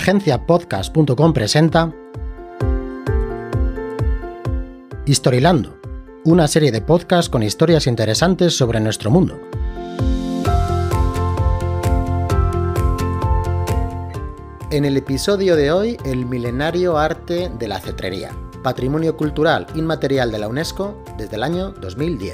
agenciapodcast.com presenta Historilando, una serie de podcasts con historias interesantes sobre nuestro mundo. En el episodio de hoy, el milenario arte de la cetrería, patrimonio cultural inmaterial de la UNESCO desde el año 2010.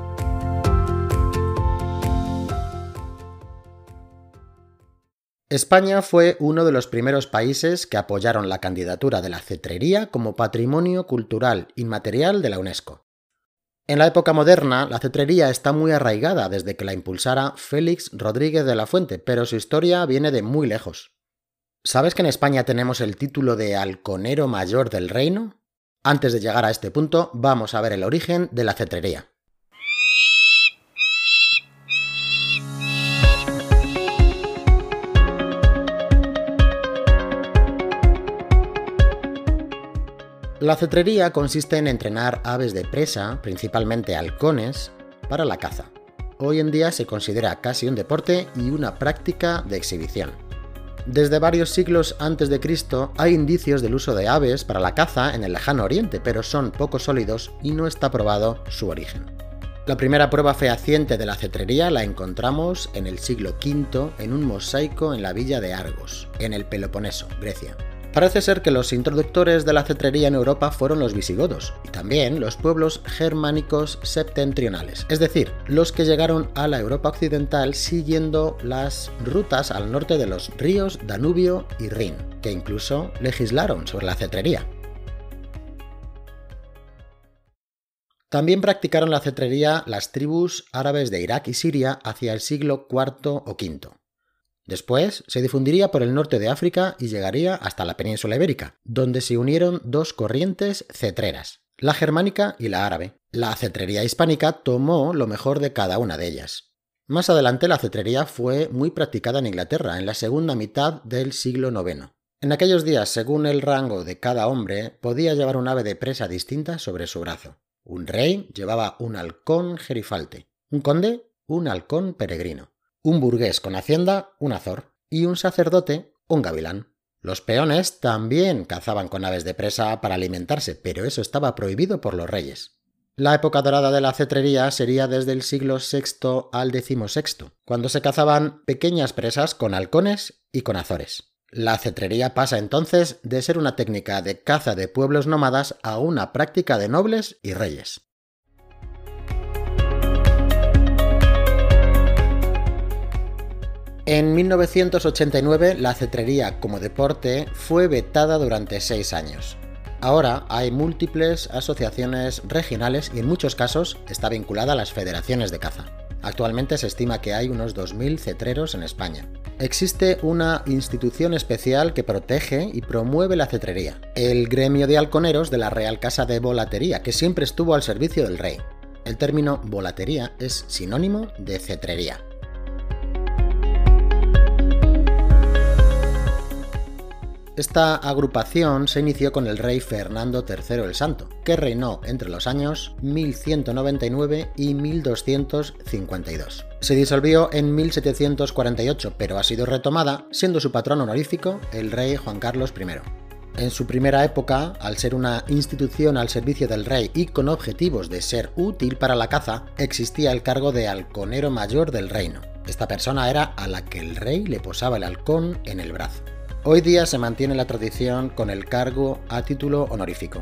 España fue uno de los primeros países que apoyaron la candidatura de la cetrería como patrimonio cultural inmaterial de la UNESCO. En la época moderna, la cetrería está muy arraigada desde que la impulsara Félix Rodríguez de la Fuente, pero su historia viene de muy lejos. ¿Sabes que en España tenemos el título de halconero mayor del reino? Antes de llegar a este punto, vamos a ver el origen de la cetrería. La cetrería consiste en entrenar aves de presa, principalmente halcones, para la caza. Hoy en día se considera casi un deporte y una práctica de exhibición. Desde varios siglos antes de Cristo hay indicios del uso de aves para la caza en el lejano oriente, pero son poco sólidos y no está probado su origen. La primera prueba fehaciente de la cetrería la encontramos en el siglo V en un mosaico en la villa de Argos, en el Peloponeso, Grecia. Parece ser que los introductores de la cetrería en Europa fueron los visigodos y también los pueblos germánicos septentrionales, es decir, los que llegaron a la Europa occidental siguiendo las rutas al norte de los ríos Danubio y Rin, que incluso legislaron sobre la cetrería. También practicaron la cetrería las tribus árabes de Irak y Siria hacia el siglo IV o V. Después se difundiría por el norte de África y llegaría hasta la península ibérica, donde se unieron dos corrientes cetreras, la germánica y la árabe. La cetrería hispánica tomó lo mejor de cada una de ellas. Más adelante la cetrería fue muy practicada en Inglaterra en la segunda mitad del siglo IX. En aquellos días, según el rango de cada hombre, podía llevar un ave de presa distinta sobre su brazo. Un rey llevaba un halcón gerifalte, un conde un halcón peregrino, un burgués con hacienda, un azor, y un sacerdote, un gavilán. Los peones también cazaban con aves de presa para alimentarse, pero eso estaba prohibido por los reyes. La época dorada de la cetrería sería desde el siglo VI al XVI, cuando se cazaban pequeñas presas con halcones y con azores. La cetrería pasa entonces de ser una técnica de caza de pueblos nómadas a una práctica de nobles y reyes. En 1989, la cetrería como deporte fue vetada durante 6 años. Ahora hay múltiples asociaciones regionales y en muchos casos está vinculada a las federaciones de caza. Actualmente se estima que hay unos 2.000 cetreros en España. Existe una institución especial que protege y promueve la cetrería, el gremio de halconeros de la Real Casa de Volatería, que siempre estuvo al servicio del rey. El término volatería es sinónimo de cetrería. Esta agrupación se inició con el rey Fernando III el Santo, que reinó entre los años 1199 y 1252. Se disolvió en 1748, pero ha sido retomada, siendo su patrón honorífico el rey Juan Carlos I. En su primera época, al ser una institución al servicio del rey y con objetivos de ser útil para la caza, existía el cargo de halconero mayor del reino. Esta persona era a la que el rey le posaba el halcón en el brazo. Hoy día se mantiene la tradición con el cargo a título honorífico.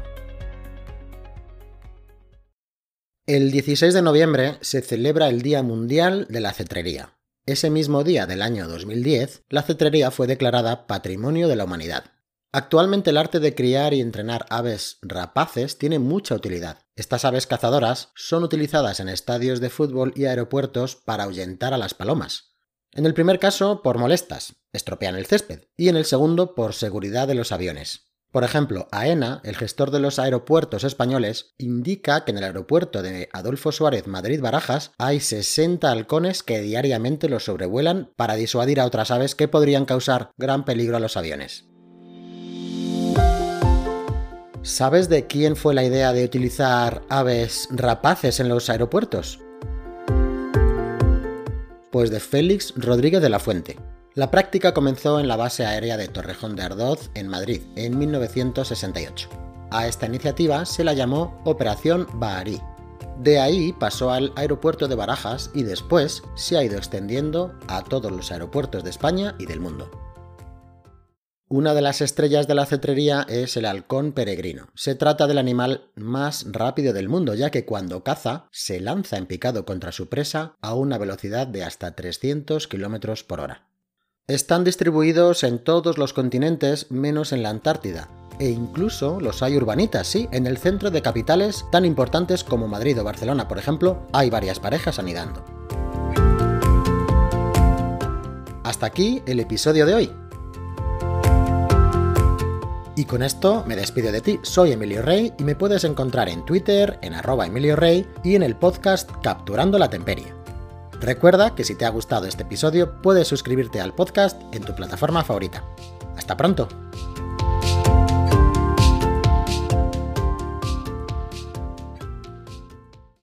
El 16 de noviembre se celebra el Día Mundial de la Cetrería. Ese mismo día del año 2010, la cetrería fue declarada Patrimonio de la Humanidad. Actualmente el arte de criar y entrenar aves rapaces tiene mucha utilidad. Estas aves cazadoras son utilizadas en estadios de fútbol y aeropuertos para ahuyentar a las palomas. En el primer caso, por molestas, estropean el césped, y en el segundo, por seguridad de los aviones. Por ejemplo, AENA, el gestor de los aeropuertos españoles, indica que en el aeropuerto de Adolfo Suárez Madrid-Barajas hay 60 halcones que diariamente los sobrevuelan para disuadir a otras aves que podrían causar gran peligro a los aviones. ¿Sabes de quién fue la idea de utilizar aves rapaces en los aeropuertos? Pues de Félix Rodríguez de la Fuente. La práctica comenzó en la base aérea de Torrejón de Ardoz, en Madrid, en 1968. A esta iniciativa se la llamó Operación Baharí. De ahí pasó al aeropuerto de Barajas y después se ha ido extendiendo a todos los aeropuertos de España y del mundo. Una de las estrellas de la cetrería es el halcón peregrino. Se trata del animal más rápido del mundo, ya que cuando caza se lanza en picado contra su presa a una velocidad de hasta 300 km por hora. Están distribuidos en todos los continentes menos en la Antártida, e incluso los hay urbanitas, sí, en el centro de capitales tan importantes como Madrid o Barcelona, por ejemplo, hay varias parejas anidando. Hasta aquí el episodio de hoy. Y con esto me despido de ti, soy Emilio Rey y me puedes encontrar en Twitter, en @EmilioRey y en el podcast Capturando la Temperie. Recuerda que si te ha gustado este episodio puedes suscribirte al podcast en tu plataforma favorita. ¡Hasta pronto!